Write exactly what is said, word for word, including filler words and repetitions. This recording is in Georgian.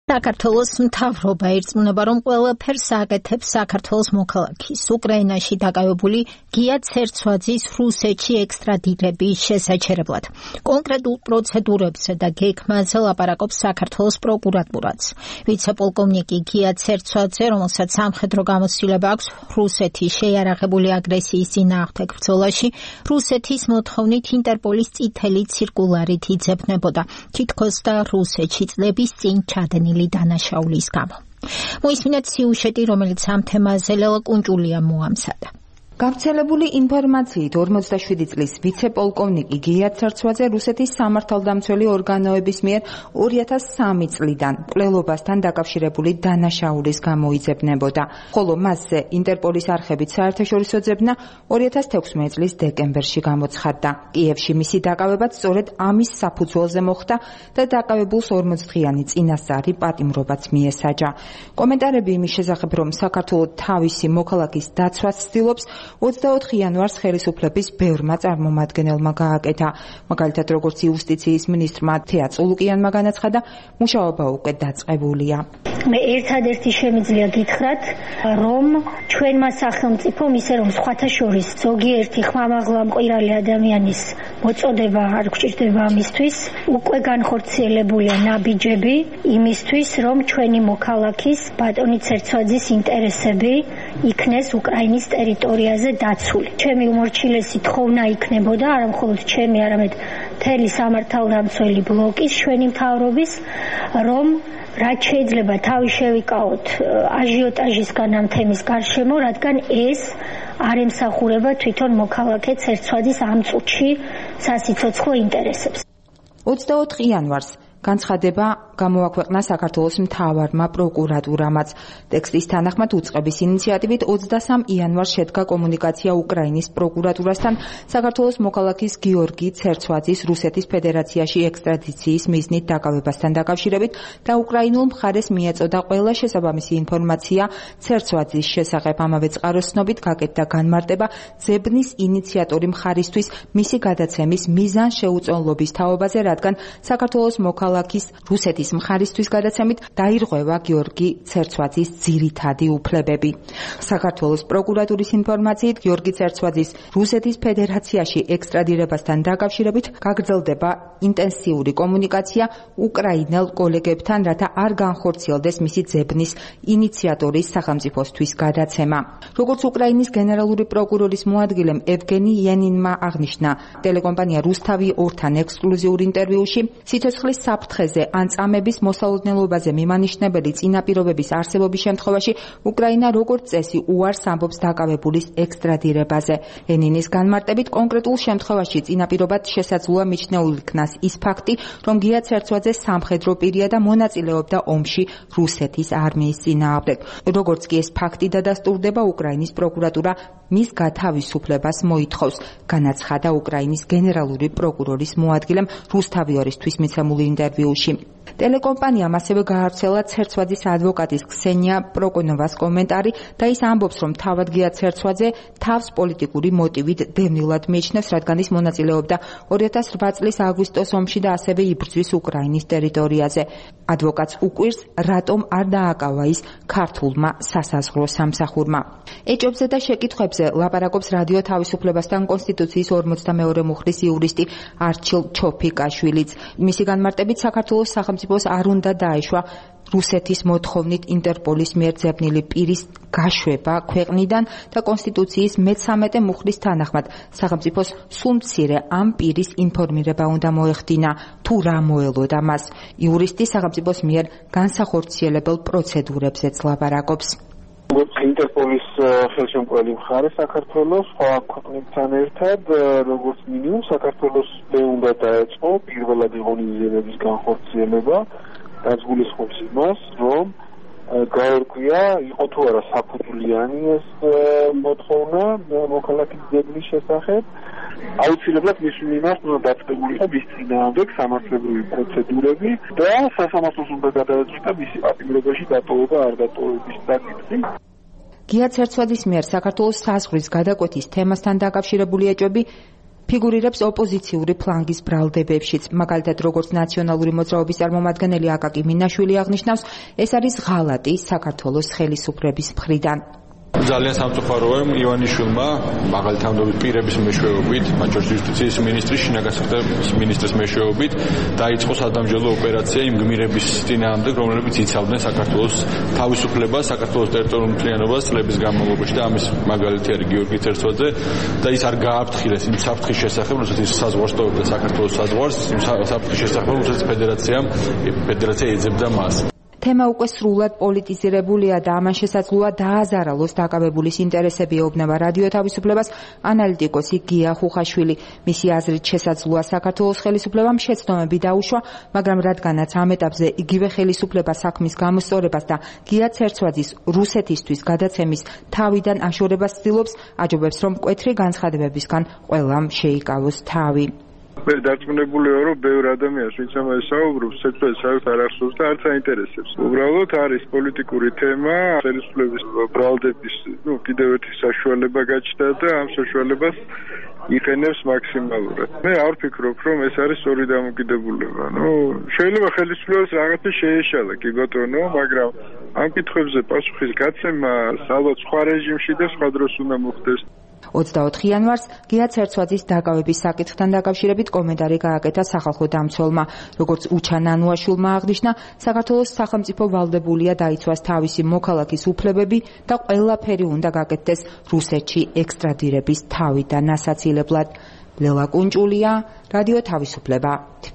საქართველოს მთავრობა ირწმუნება, რომ ყველაფერს აკეთებს საქართველოს მოქალაქის უკრაინაში დაკავებული გია ცერცვაძის რუსეთში ექსტრადირების შესაჩერებლად. კონკრეტულ პროცედურებზე და გეგმაზე ლაპარაკობს საქართველოს პროკურატურაც. ვიცე-პოლკოვნიკი გია ცერცვაძე, რომელსაც სამხედრო გამოცდილება აქვს რუსეთის შეიარაღებული აგრესიის წინააღმდეგ ბრძოლაში, რუსეთის მოთხოვნით ინტერპოლის წითელი ცირკულარით იძებნებოდა, თითქოს და რუსეთში წლების წინ ჩადენილი დანაშაულის გამო. მოისმინეთ სიუჟეტი, რომელიც ამ თემაზე ლელა კუნჭულიამ მოამზადა. გავრცელებული ინფორმაციით ორმოცდაშვიდი წლის ვიცე-პოლკოვნიკი გია ცერცვაძე რუსეთის სამართალდამცველი ორგანოების მიერ ორი ათას სამი წლიდან მკვლელობასთან დაკავშირებული დანაშაულის გამო იძებნებოდა, ხოლო მასზე ინტერპოლის არხებით საერთაშორისო ძებნა ორი ათას თექვსმეტი წლის დეკემბერში გამოცხადდა. კიევში მისი დაკავებაც სწორედ ამის საფუძველზე მოხდა და დაკავებულს ორმოცდღიანი წინასწარი პატიმრობაც მიესაჯა. კომენტარები იმის შესახებ, რომ საქართველოს თავისი მოქალაქის დაცვას ცდილობს, ოცდაოთხი იანვარს ხელისუფლების ბევრმა წარმომადგენელმა გააკეთა. მაგალითად, როგორც იუსტიციის მინისტრმა თეა წულუკიანმა განაცხადა, მუშაობა უკვე დაწყებულია. მე ერთადერთი შემიძლია გითხრათ, რომ ჩვენმა სახელმწიფომ, ისე რომ სხვათა შორის ზოგიერთი ხმამაღლა მყირალი ადამიანის მოწოდება არ გვჭირდება ამისთვის, უკვე განხორციელებულია ნაბიჯები იმისთვის, რომ ჩვენი მოქალაქის ბატონი ცერცვაძის ინტერესები იქნეს უკრაინის ტერიტორიაზე დაცული. ჩემი უმორჩილესი თხოვნა იქნებოდა, არა მხოლოდ ჩემი, არამედ მთელი სამართალდამცველი ბლოკის, ჩვენი მთავრობის, რომ რაც შეიძლება თავი შევიკავოთ აჟიოტაჟისგან ამ თემის გარშემო, რადგან ეს არ ემსახურება თვითონ მოქალაქე ცერცვაძის ამ წუთში სასიცოცხლო ინტერესებს. ოცდაოთხი იანვარს განცხადება გამოაქვეყნა საქართველოს მთავარმა პროკურატურამაც. ტექსტის თანახმად უწყების ინიციატივით ოცდასამ იანვარს შედგა კომუნიკაცია უკრაინის პროკურატურასთან საქართველოს მოქალაქის გიორგი ცერცვაძის რუსეთის ფედერაციაში ექსტრადიციის მიზნით დაკავებასთან დაკავშირებით და უკრაინულ მხარეს მიეწოდა ყველა შესაბამისი ინფორმაცია ცერცვაძის შესახებ. ამავე წყაროს ცნობით გაკეთდა განმარტება ძებნის ინიციატორი მხარისთვის მისი გადაცემის მიზანშეუწონლობის თაობაზე, რადგან საქართველოს მოქალაქის რუსეთის მხარისთვის გადაცემით დაირღვევა გიორგი ცერცვაძის ძირითადი უფლებები. საქართველოს პროკურატურის ინფორმაციით გიორგი ცერცვაძის რუსეთის ფედერაციაში ექსტრადირებასთან დაკავშირებით გაგრძელდება ინტენსიური კომუნიკაცია უკრაინელ კოლეგებთან, რათა არ განხორციელდეს მისი ძებნის ინიციატორის სახელმწიფოსთვის გადაცემა. როგორც უკრაინის გენერალური პროკურორის მოადგილემ ევგენი იანინმა აღნიშნა ტელეკომპანია რუსთავი ორთან ექსკლუზიურ ინტერვიუში, სიცოცხლის საფრთხეზე ან წამების მოსალოდნელობაზე მიმანიშნებელი წინაპირობების არსებობის შემთხვევაში უკრაინა როგორც წესი უარს ამბობს დაკავებულის ექსტრადირებაზე. ენინის განმარტებით კონკრეტულ შემთხვევაში წინაპირობად შესაძლოა მიჩნეულ იქნას ის ფაქტი, რომ გია ცერცვაძე სამხედრო პირია და მონაწილეობდა ომში რუსეთის არმიის წინააღმდეგ. როგორც კი ეს ფაქტი დადასტურდება, უკრაინის პროკურატურა მის გათავისუფლებას მოითხოვს, განაცხადა უკრაინის გენერალური პროკურორის მოადგილემ რუსთავი ორისთვის მიცემულ ინტერვიუში. ტელეკომპანიამ ასევე გაავრცელა ცერცვაძის ადვოკატის ქსენია პროკონოვას კომენტარი და ის ამბობს, რომ თავად გია ცერცვაძე თავს პოლიტიკური მოტივით დევნილად მიიჩნევს, რადგან ის მონაწილეობდა ორი ათას რვა წლის აგვისტოს ომში და ასევე იბრძვის უკრაინის ტერიტორიაზე. ადვოკატს უკვირს, რატომ არ დააკავა ის ქართულმა სასაზღვრო სამსახურმა. ეჭობზე და შეკითხვებზე ლაპარაკობს რადიო თავისუფლებასთან კონსტიტუციის ორმოცდამეორე მუხლის იურისტი არჩილ ჩოფიკაშვილიც. მისი განმარტებით საქართველოს სახელმწიფოს არ უნდა დაეშვა რუსეთის მოთხოვნით ინტერპოლის მიერ ძებნილი პირის გაშვება ქვეყნიდან და კონსტიტუციის მეცამეტე მუხლის თანახმად სახელმწიფოს სულ მცირე ამ პირის ინფორმირება უნდა მოეხდინა, თუ რა მოელოდა მას. იურისტი სახელმწიფოს მიერ განსახორციელებელ პროცედურებზეც ლაპარაკობს. ინტერპოლის ხელშემწყობელი მხარე საქართველოს სხვა ქვეყნებთან ერთად, როგორც მინიმუმ საქართველოს უნდა დაეწყო პირველადი ღონისძიებების განხორციელება, რაც გულისხმობს იმას, რომ გაერკვია, იყო თუ არა საფუძვლიანი ეს მოთხოვნა მოქალაქის ძებნის შესახებ. აუცილებლად მის მიმართ უნდა დაწყებულიყო მის წინააღმდეგ სამართლებრივი პროცედურები და სასამართლოს უნდა გადაეჭრა მისი პატიმრობაში დატოვება არ დატოვების საკითხი. გია ცერცვაძის მიერ საქართველოს საზღვრის გადაკვეთის თემასთან დაკავშირებული ეჭვები ფიგურირებს ოპოზიციური ფლანგის ბრალდებებშიც. მაგალითად, როგორც ნაციონალური მოძრაობის წარმომადგენელი აკაკი მინაშვილი აღნიშნავს, ეს არის ღალატი საქართველოს ხელისუფლების მხრიდან. ძალიან სამწუხაროა ივანიშვილმა მაღალი თანამდებობის პირების მეშვეობით, მათ შორის იუსტიციის მინისტრის, შინაგან საქმეთა მინისტრის მეშვეობით დაიწყო სადამსჯელო ოპერაცია იმ გმირების წინააღმდეგ, რომლებიც იცავდნენ საქართველოს თავისუფლებას, საქართველოს ტერიტორიულ მთლიანობას წლების განმავლობაში და ამის მაგალითი არის გიორგი თერცვაძე და ის არ გააფრთხილეს იმ საფრთხის შესახებ, როცა ის საზღვარს ტოვებდა საქართველოს საზღვარს, იმ საფრთხის შესახებ, როცა ფედერაციამ ფედერაცია ეძებდა მას. თემა უკვე სრულად პოლიტიზირებულია და ამან შესაძლოა დააზარალოს დაკავებულის ინტერესები, ეუბნება რადიო თავისუფლებას ანალიტიკოსი გია ხუხაშვილი. მისი აზრით შესაძლოა საქართველოს ხელისუფლებამ შეცდომები დაუშვა, მაგრამ რადგანაც ამ ეტაპზე იგივე ხელისუფლება საქმის გამოსწორებას და გია ცერცვაძის რუსეთისთვის გადაცემის თავიდან აშორებას ცდილობს, აჯობებს, რომ მკვეთრი განცხადებებისგან ყველამ შეიკავოს თავი. მე დარწმუნებული ვარ, რომ ბევრ ადამიანს, ვინც ამაზე საუბრობს, საერთოდ საერთოდ არ ახსოვს და არც აინტერესებს. უბრალოდ არის პოლიტიკური თემა, ხელისუფლების ბრალდების, ну, კიდევ ერთი საშუალება გაჩნდა და ამ საშუალებას იყენებს მაქსიმალურად. მე არ ვფიქრობ, რომ ეს არის სწორი დამოკიდებულება. ну, შეიძლება ხელისუფლებას რაღაცა შეეშალა, კი ბატონო, მაგრამ ამ კითხვებზე პასუხის გაცემა ალბათ სხვა რეჟიმში და სხვა დროს უნდა მოხდეს. ოცდაოთხი იანვარს გია ცერცვაძის დაკავების საკითხთან დაკავშირებით კომენტარი გააკეთა სახალხო დამცველმა. როგორც უჩა ნანუაშვილმა აღნიშნა, საქართველოს სახელმწიფო ვალდებულია დაიცვას თავისი მოქალაქის უფლებები და ყველაფერი უნდა გაკეთდეს რუსეთში ექსტრადირების თავიდან ასაცილებლად. ლელა კუნჭულია, რადიო თავისუფლება.